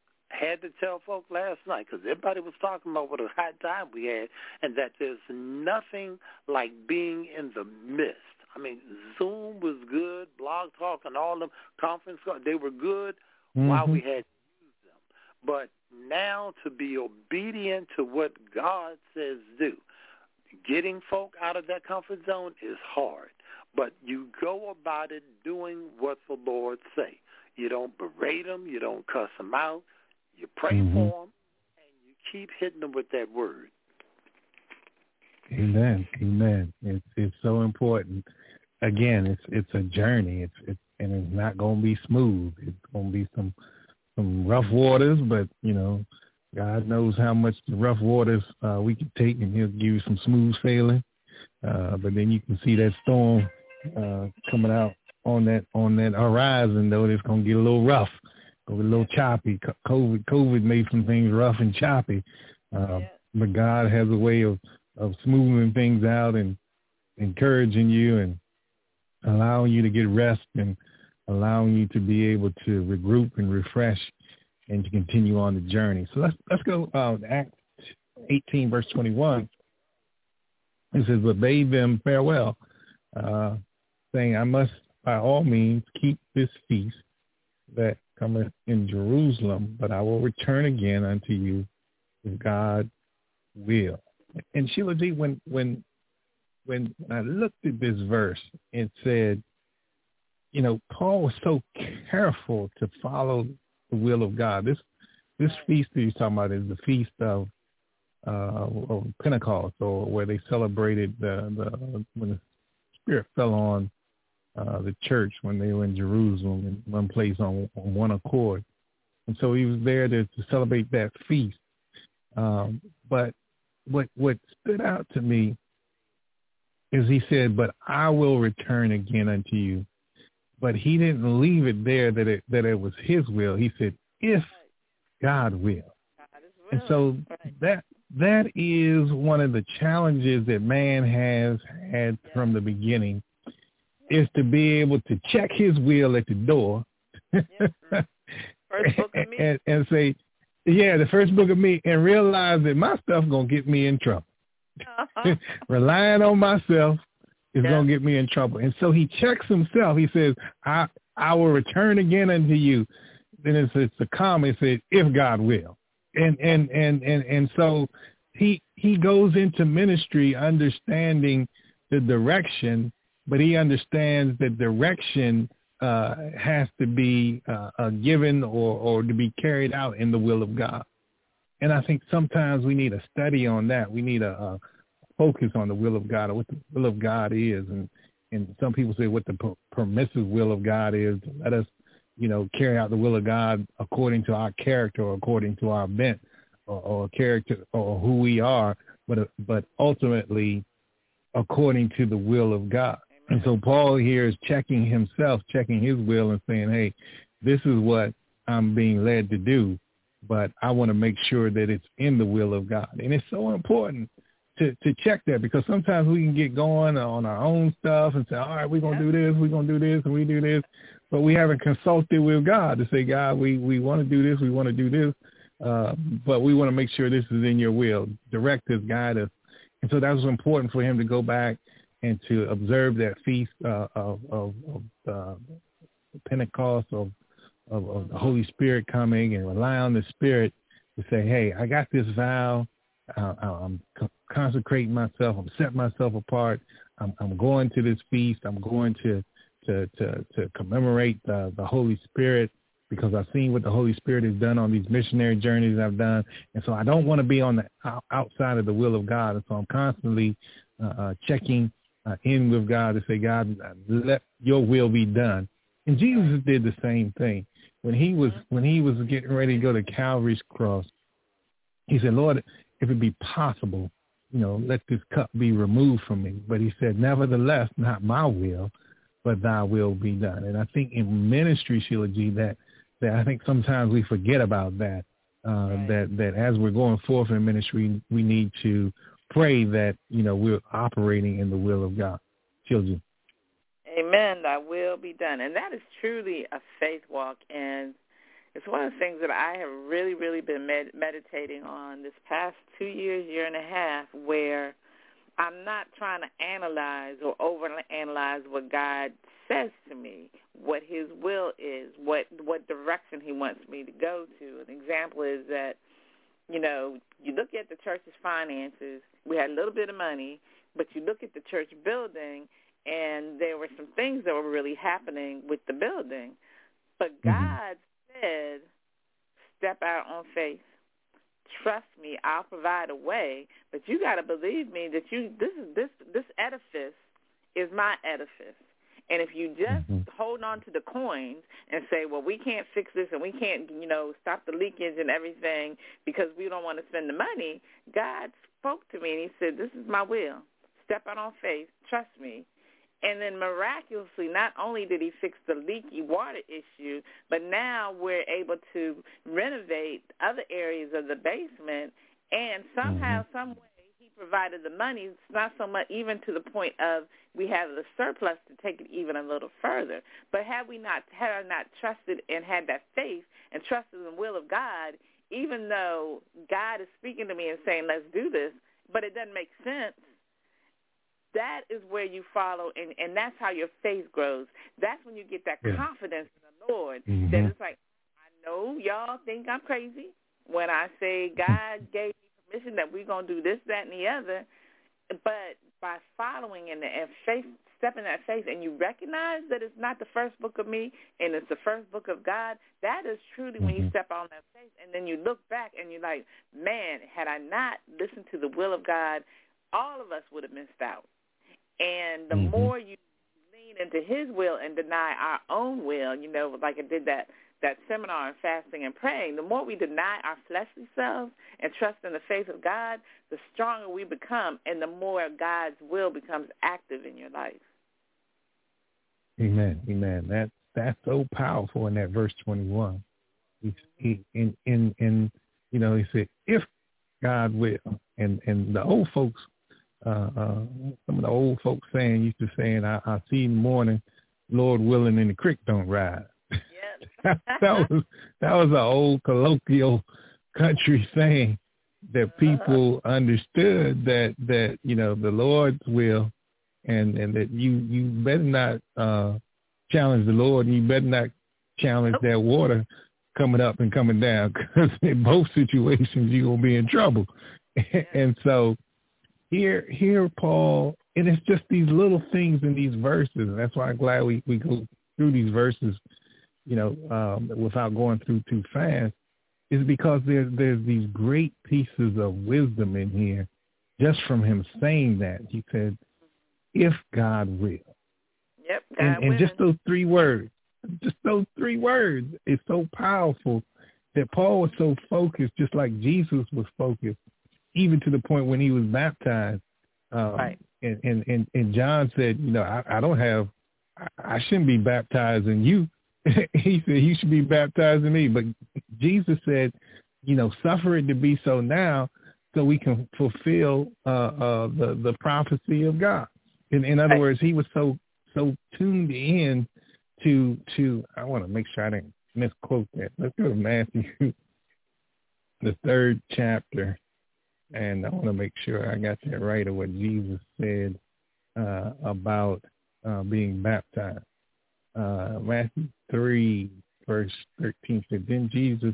had to tell folk last night, because everybody was talking about what a hot time we had, and that there's nothing like being in the midst. I mean, Zoom was good, Blog Talk and all them conference calls, they were good while we had used them. But now to be obedient to what God says do, getting folk out of that comfort zone is hard. But you go about it doing what the Lord say. You don't berate them. You don't cuss them out. You pray for them, and you keep hitting them with that word. Amen. Amen. It's so important. Again, it's a journey. And it's not going to be smooth. It's going to be some rough waters, but you know, God knows how much the rough waters we can take, and He'll give you some smooth sailing. But then you can see that storm coming out on that horizon, though. It's going to get a little rough. A little choppy. COVID made some things rough and choppy, but God has a way of smoothing things out and encouraging you and allowing you to get rest and allowing you to be able to regroup and refresh and to continue on the journey. So let's go Acts 18 verse 21. It says, "But bade them farewell, saying, I must by all means keep this feast that cometh in Jerusalem, but I will return again unto you if God will." And Sheila G, when I looked at this verse, it said, Paul was so careful to follow the will of God. This feast that he's talking about is the feast of Pentecost, or where they celebrated when the Spirit fell on the church when they were in Jerusalem in one place on one accord. And so he was there to celebrate that feast. But what stood out to me is he said, "But I will return again unto you." But he didn't leave it there that it was his will. He said, "If God will." And so that is one of the challenges that man has had from the beginning, is to be able to check his will at the door. First book of me. and say, the first book of me, and realize that my stuff going to get me in trouble. Relying on myself is going to get me in trouble. And so he checks himself. He says, I will return again unto you. Then it's a comma. It says, if God will. And so he goes into ministry understanding the direction, but he understands that direction has to be given or to be carried out in the will of God. And I think sometimes we need a study on that. We need a focus on the will of God, or what the will of God is. And some people say what the permissive will of God is. Let us, carry out the will of God according to our character or according to our bent or character or who we are, but ultimately according to the will of God. And so Paul here is checking himself, checking his will and saying, hey, this is what I'm being led to do, but I want to make sure that it's in the will of God. And it's so important to check that, because sometimes we can get going on our own stuff and say, all right, we're going to do this, we're going to do this, and we do this. But we haven't consulted with God to say, God, we want to do this, we want to do this, but we want to make sure this is in your will. Direct us, guide us. And so that was important for him to go back and to observe that feast of Pentecost, of the Holy Spirit coming, and rely on the Spirit to say, hey, I got this vow. I'm consecrating myself. I'm setting myself apart. I'm going to this feast. I'm going to commemorate the Holy Spirit, because I've seen what the Holy Spirit has done on these missionary journeys I've done. And so I don't want to be on the outside of the will of God. And so I'm constantly checking in with God to say, God, let your will be done. And Jesus did the same thing. When he was getting ready to go to Calvary's cross, he said, Lord, if it be possible, let this cup be removed from me. But he said, nevertheless, not my will, but thy will be done. And I think in ministry, Sheila G., that I think sometimes we forget about that, that as we're going forth in ministry, we need to pray that, we're operating in the will of God. Sheila G. Amen. Thy will be done. And that is truly a faith walk. And it's one of the things that I have really, really been meditating on this past 2 years, year and a half, where I'm not trying to analyze or overanalyze what God says to me, what his will is, what direction he wants me to go to. An example is that, you look at the church's finances. We had a little bit of money, but you look at the church building, and there were some things that were really happening with the building. But God said, step out on faith. Trust me, I'll provide a way, but you got to believe me that this edifice is my edifice. And if you just hold on to the coins and say, well, we can't fix this and we can't, stop the leakage and everything because we don't want to spend the money, God spoke to me and he said, this is my will. Step out on faith. Trust me. And then miraculously, not only did he fix the leaky water issue, but now we're able to renovate other areas of the basement. And somehow, some way, he provided the money. It's not so much even to the point of we have the surplus to take it even a little further. But had I not trusted and had that faith and trusted in the will of God, even though God is speaking to me and saying, let's do this, but it doesn't make sense, that is where you follow, and that's how your faith grows. That's when you get that confidence in the Lord. That it's like, I know y'all think I'm crazy when I say God gave me permission that we're going to do this, that, and the other, but by following and step in that faith and you recognize that it's not the first book of me and it's the first book of God, that is truly when you step on that faith. And then you look back and you're like, man, had I not listened to the will of God, all of us would have missed out. And the more you lean into his will and deny our own will, you know, like I did that seminar on fasting and praying, the more we deny our fleshly selves and trust in the faith of God, the stronger we become and the more God's will becomes active in your life. Amen. Amen. That's so powerful in that verse 21. He said, if God will, and the old folks, some of the old folks used to saying, I see in the morning, Lord willing, and the creek don't rise. that was an old colloquial country saying that people understood that the Lord's will, and that you better not challenge the Lord, and you better not challenge that water coming up and coming down, because in both situations you're gonna be in trouble. And so here Paul, and it's just these little things in these verses, and that's why I'm glad we go through these verses without going through too fast, is because there's these great pieces of wisdom in here just from him saying that. He said, if God will. Yep, God will. And just those three words is so powerful that Paul was so focused, just like Jesus was focused, even to the point when he was baptized. Right. And John said, I shouldn't be baptizing you. He said, you should be baptizing me. But Jesus said, suffer it to be so now so we can fulfill the prophecy of God. In other words, he was so tuned in to I want to make sure I didn't misquote that. Let's go to Matthew, the 3rd chapter, and I want to make sure I got that right of what Jesus said about being baptized. Matthew 3, verse 13 said, Then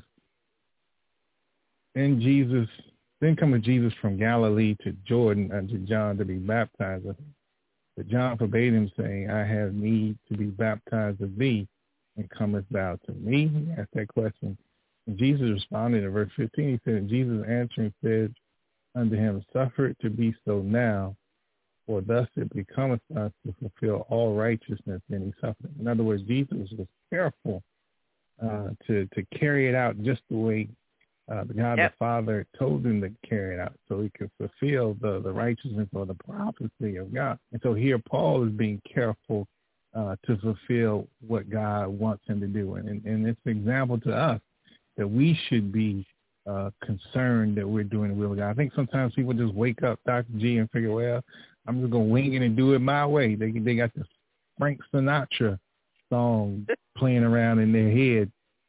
cometh Jesus from Galilee to Jordan unto John to be baptized of him. But John forbade him, saying, I have need to be baptized of thee, and comest thou to me? He asked that question. And Jesus responded in verse 15. He said, Jesus answering said unto him, Suffer it to be so now, for thus it becometh us to fulfill all righteousness. And he suffered. In other words, Jesus was careful to carry it out just the way God the Father told him to carry it out, so he could fulfill the righteousness or the prophecy of God. And so here Paul is being careful to fulfill what God wants him to do. And it's an example to us that we should be concerned that we're doing the will of God. I think sometimes people just wake up, Dr. G, and figure, well, I'm just going to wing it and do it my way. They got this Frank Sinatra song playing around in their head,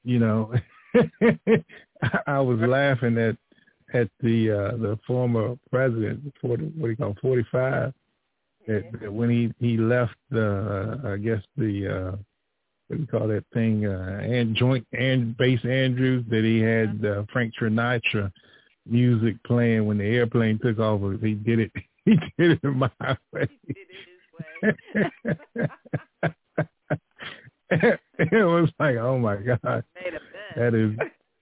I was laughing at the former president, 45, that when he left I guess the what do you call that thing, joint and bass Andrews, that he had Frank Sinatra music playing when the airplane took off. He did it my way. He did it his way. It was like, oh my God, that is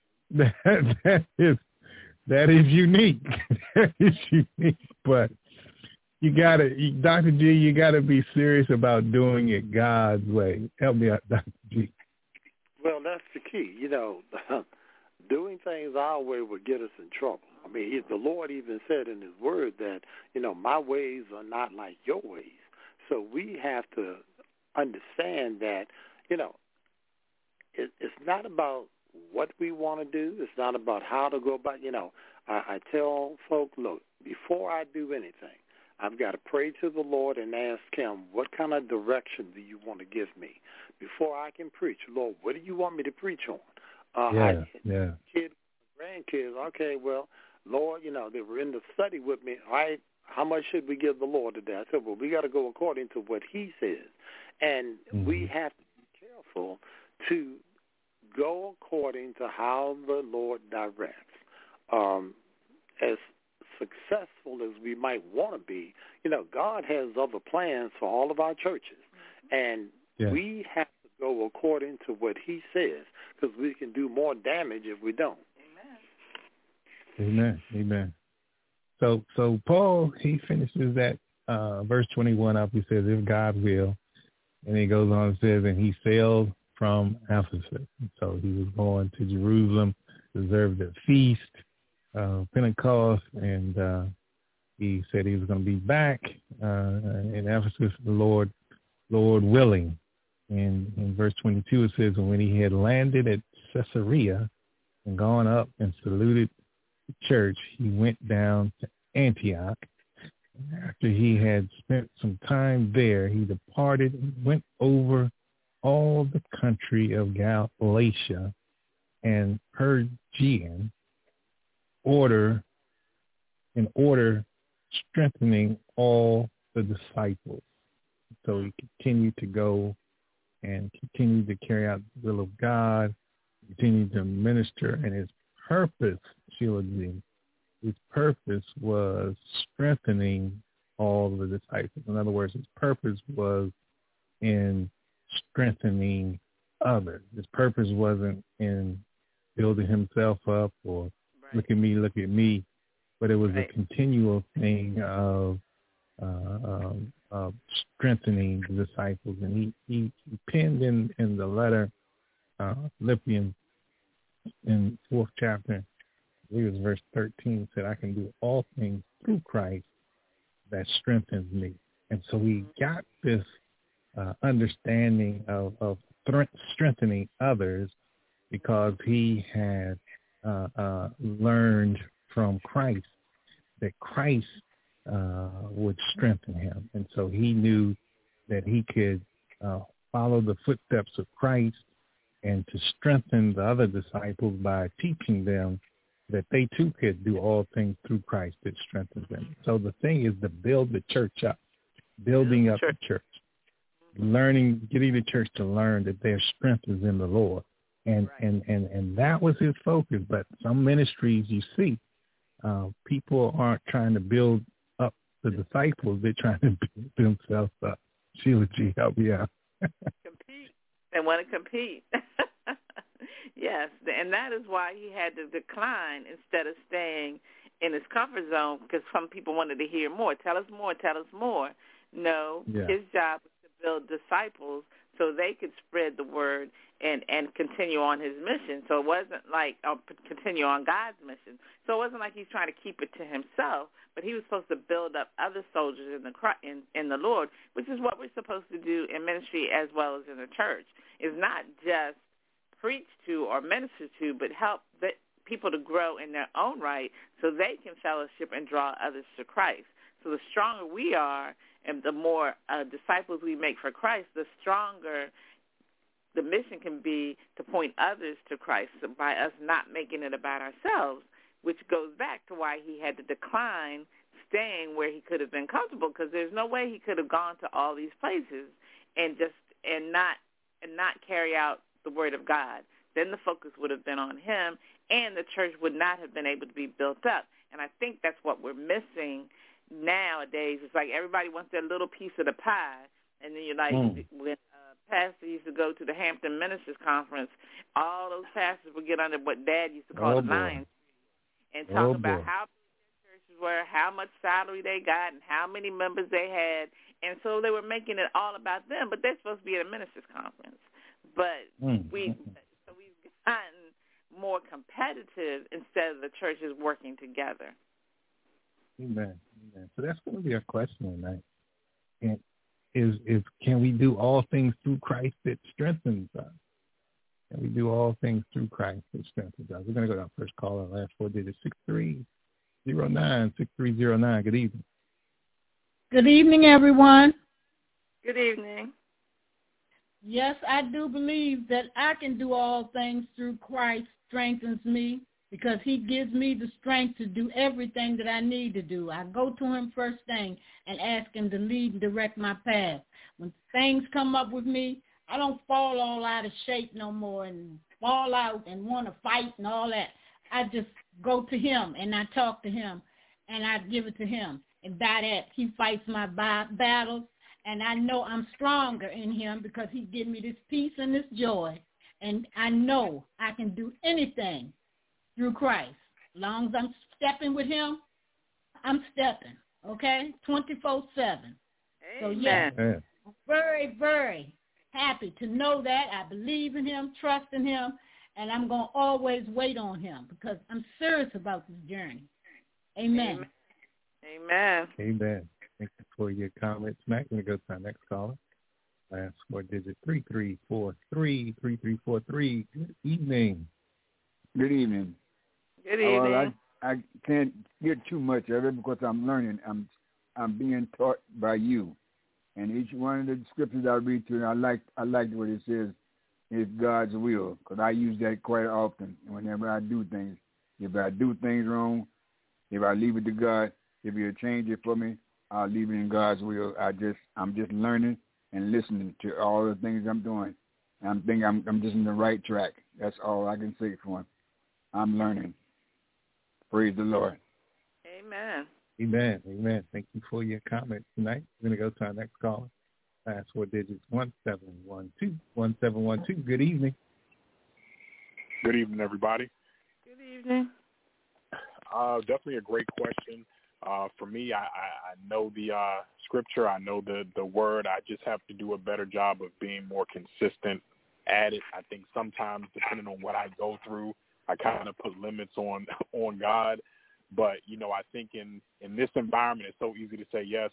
unique. That is unique. But you Dr. G, you gotta be serious about doing it God's way. Help me out, Dr. G. Well, that's the key. Doing things our way would get us in trouble. I mean, the Lord even said in his word that, my ways are not like your ways. So we have to understand that, it's not about what we want to do. It's not about how to go about, I tell folk, look, before I do anything, I've got to pray to the Lord and ask him, what kind of direction do you want to give me? Before I can preach, Lord, what do you want me to preach on? Kids, grandkids, okay, well, Lord, they were in the study with me. All right, how much should we give the Lord today? I said, well, we got to go according to what he says. And we have to be careful to go according to how the Lord directs. As successful as we might want to be, God has other plans for all of our churches. And we have to go according to what he says, because we can do more damage if we don't. Amen. So Paul, he finishes that verse 21 up. He says, if God will. And he goes on and says, and he sailed from Ephesus. So he was going to Jerusalem to observe the feast of Pentecost. And he said he was going to be back in Ephesus, the Lord willing. And in verse 22, it says, when he had landed at Caesarea and gone up and saluted the church, he went down to Antioch. After he had spent some time there, he departed and went over all the country of Galatia and Phrygia, in order strengthening all the disciples. So he continued to go and continued to carry out the will of God, continued to minister, and his purpose, Sheila G., his purpose was strengthening all the disciples. In other words, his purpose was in strengthening others. His purpose wasn't in building himself up or look at me, but it was a continual thing of strengthening the disciples. And he penned in the letter, Philippians, in 4th chapter, I believe it was verse 13, said, I can do all things through Christ that strengthens me. And so he got this understanding of strengthening others because he had learned from Christ that Christ would strengthen him. And so he knew that he could follow the footsteps of Christ and to strengthen the other disciples by teaching them that they too could do all things through Christ that strengthens them. So the thing is to build the church up, building up the church, getting the church to learn that their strength is in the Lord. And that was his focus. But some ministries you see, people aren't trying to build up the disciples. They're trying to build themselves up. Sheila G., help me out. Compete. They want to compete. Yes, and that is why he had to decline instead of staying in his comfort zone, because some people wanted to hear more. Tell us more. No, his job was to build disciples so they could spread the word and continue on his mission. So it wasn't like continue on God's mission. So it wasn't like he's trying to keep it to himself, but he was supposed to build up other soldiers in the Lord, which is what we're supposed to do in ministry as well as in the church. It's not just preach to or minister to, but help people to grow in their own right so they can fellowship and draw others to Christ. So the stronger we are and the more disciples we make for Christ, the stronger the mission can be to point others to Christ by us not making it about ourselves, which goes back to why he had to decline staying where he could have been comfortable, because there's no way he could have gone to all these places and not carry out the word of God. Then the focus would have been on him, and the church would not have been able to be built up. And I think that's what we're missing nowadays. It's like everybody wants their little piece of the pie. And then you're like, when pastor used to go to the Hampton Ministers Conference, all those pastors would get under what Dad used to call the Lions and talk about how big their churches were, how much salary they got, and how many members they had. And so they were making it all about them, but they're supposed to be at a ministers' conference. But we've gotten more competitive instead of the churches working together. Amen. So that's going to be our question tonight. And is can we do all things through Christ that strengthens us? Can we do all things through Christ that strengthens us? We're going to go to our first caller, last 4 digits, 6309. Good evening. Good evening, everyone. Good evening. Yes, I do believe that I can do all things through Christ strengthens me, because he gives me the strength to do everything that I need to do. I go to him first thing and ask him to lead and direct my path. When things come up with me, I don't fall all out of shape no more and fall out and want to fight and all that. I just go to him and I talk to him. and I give it to him. And by that, he fights my battles, and I know I'm stronger in him because he gives me this peace and this joy. And I know I can do anything through Christ. As long as I'm stepping with him, I'm stepping, okay, 24/7. So, yeah, I'm very, very happy to know that. I believe in him, trust in him, and I'm going to always wait on him because I'm serious about this journey. Amen. Amen. Amen. Thank you for your comments, Matt. We're going to go to our next caller. Last 4 digits, 3343, 3343. Good evening. Good evening. Good evening. Well, I can't get too much of it because I'm learning. I'm being taught by you. And each one of the scriptures I read to you, I like what it says is God's will, because I use that quite often whenever I do things. If I do things wrong, if I leave it to God, if He'll change it for me, I'll leave it in God's will. I'm just learning and listening to all the things I'm doing. And I'm thinking I'm just in the right track. That's all I can say for him. I'm learning. Praise the Lord. Amen. Amen. Amen. Thank you for your comments tonight. We're going to go to our next caller. Last 4 digits, 1712. 1712. Good evening. Good evening, everybody. Good evening. Definitely a great question. For me, I know the scripture. I know the word. I just have to do a better job of being more consistent at it. I think sometimes, depending on what I go through, I kind of put limits on God. But, I think in this environment, it's so easy to say yes.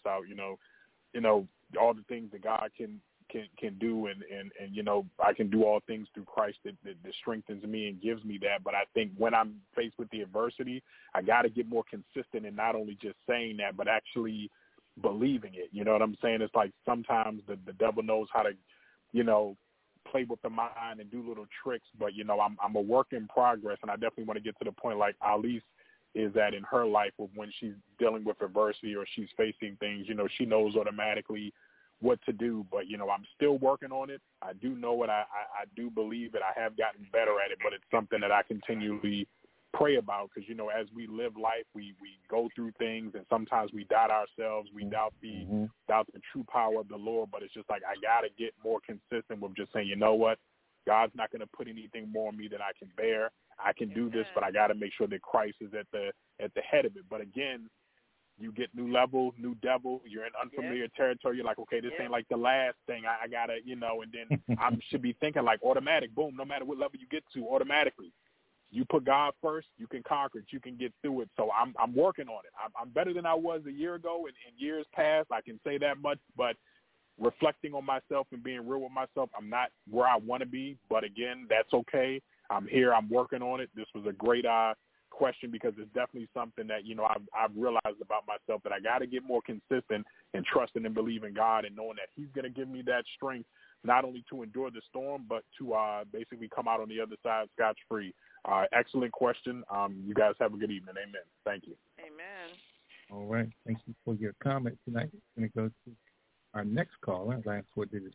All the things that God can do, and I can do all things through Christ that strengthens me and gives me that. But I think when I'm faced with the adversity, I got to get more consistent in not only just saying that, but actually believing it. You know what I'm saying? It's like sometimes the devil knows how to, play with the mind and do little tricks. But, I'm a work in progress, and I definitely want to get to the point like Alice is at in her life of when she's dealing with adversity or she's facing things, she knows automatically what to do. But, I'm still working on it. I do know it. I do believe it. I have gotten better at it, but it's something that I continually pray about because, as we live life, we go through things, and sometimes we doubt ourselves. We doubt the true power of the Lord. But it's just like I got to get more consistent with just saying, you know what? God's not going to put anything more on me than I can bear. I can do this, but I got to make sure that Christ is at the head of it. But again, you get new level, new devil. You're in unfamiliar territory. You're like, okay, this ain't like the last thing. I got to, and then I should be thinking like automatic, boom, no matter what level you get to, automatically. You put God first, you can conquer it. You can get through it. So I'm working on it. I'm better than I was a year ago and in years past. I can say that much. But reflecting on myself and being real with myself, I'm not where I want to be. But, again, that's okay. I'm here. I'm working on it. This was a great question because it's definitely something that, I've realized about myself that I got to get more consistent and trusting and believing God and knowing that He's going to give me that strength not only to endure the storm but to basically come out on the other side scotch-free. Excellent question. You guys have a good evening. Amen. Thank you. Amen. All right. Thank you for your comment tonight. We're going to go to our next caller. Last 4 digits,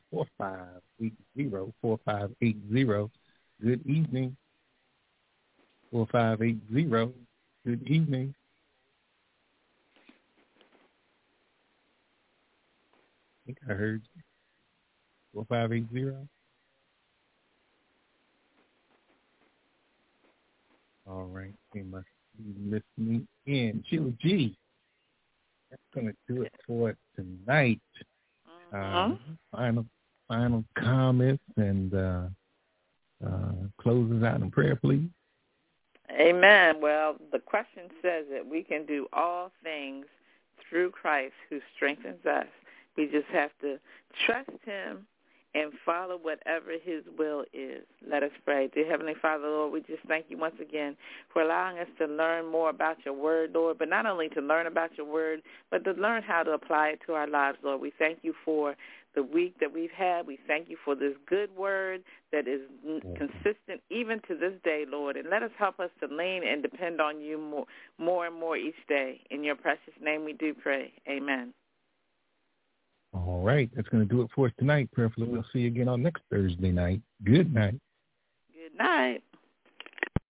4580, 4580. Good evening. 4580. Good evening. I think I heard you. 4580. All right. They must be listening in. Sheila G. That's going to do it for us tonight. Final comments and closes out in prayer, please. Amen. Well, the question says that we can do all things through Christ who strengthens us. We just have to trust Him and follow whatever His will is. Let us pray. Dear Heavenly Father, Lord, we just thank you once again for allowing us to learn more about your word, Lord, but not only to learn about your word, but to learn how to apply it to our lives, Lord. We thank you for the week that we've had. We thank you for this good word that is consistent even to this day, Lord. And let us help us to lean and depend on you more and more each day. In your precious name we do pray. Amen. All right. That's going to do it for us tonight. Prayerfully, we'll see you again on next Thursday night. Good night. Good night.